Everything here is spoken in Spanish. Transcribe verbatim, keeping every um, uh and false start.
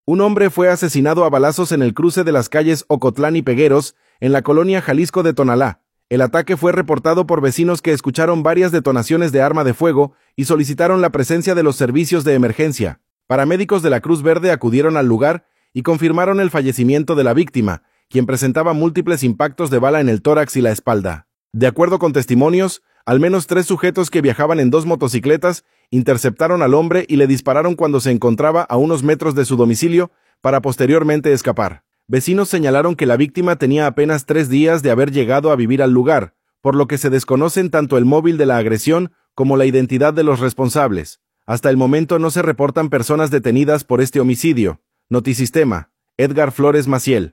Un hombre fue asesinado a balazos en el cruce de las calles Ocotlán y Pegueros, en la colonia Jalisco de Tonalá. El ataque fue reportado por vecinos que escucharon varias detonaciones de arma de fuego y solicitaron la presencia de los servicios de emergencia. Paramédicos de la Cruz Verde acudieron al lugar y confirmaron el fallecimiento de la víctima, quien presentaba múltiples impactos de bala en el tórax y la espalda. De acuerdo con testimonios, al menos tres sujetos que viajaban en dos motocicletas interceptaron al hombre y le dispararon cuando se encontraba a unos metros de su domicilio para posteriormente escapar. Vecinos señalaron que la víctima tenía apenas tres días de haber llegado a vivir al lugar, por lo que se desconocen tanto el móvil de la agresión como la identidad de los responsables. Hasta el momento no se reportan personas detenidas por este homicidio. Notisistema, Edgar Flores Maciel.